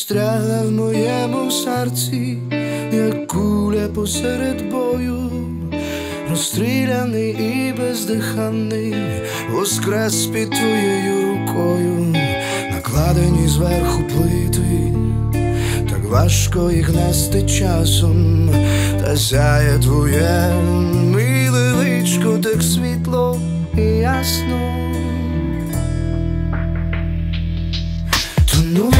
застрягла в моєму серці, як куля посеред бою, розстріляний і бездиханний, воскрес під твоєю рукою, накладені зверху плити, так важко їх нести часом, та сяє твоє миле личко так світло і ясно. Тону,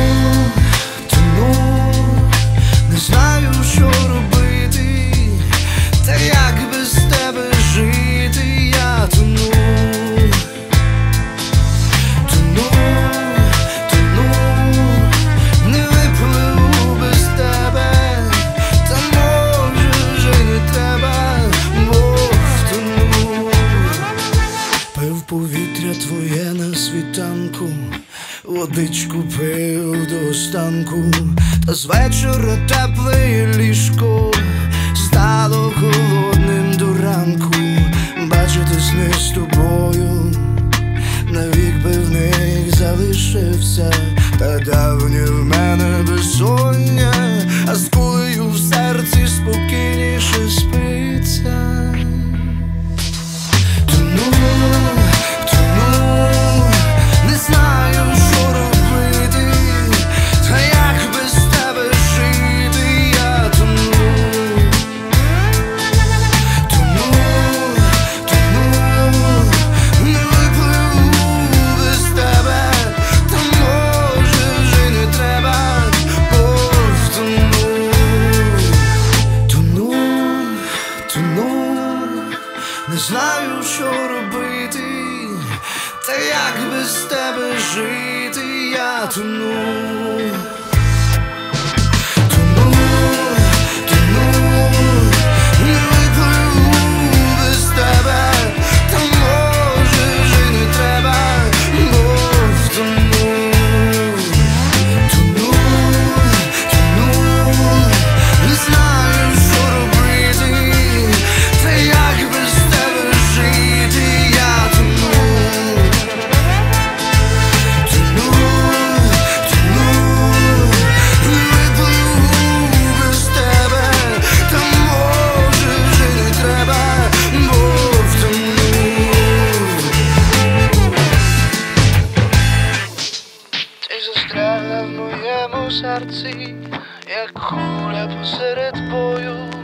не знаю, що робити, та як без тебе жити. Я тону, не випливу без тебе, та може вже й не треба, бо втону. Пив повітря твоє на світанку, водичку пив до останку, та з вечора тепле ліжко стало холодним до ранку. Бачити сни з тобою, навік би в них залишився, та давнє в мене безсоння, а з кулею в серці спокійніше спиться. Не знаю, що робити, та як без тебе жити. Я тону, не випливу без тебе, та може вже не треба, бо втону. Не знаю, що робити, та як без тебе жити. Я тону, не випливу без тебе, та може вже не треба, бо втону. Не знаю, що робити, та як без тебе жити. Я тону, не випливу без тебе, та може вже не треба, бо втону. Ти застрягла в моєму серці, як куля посеред бою,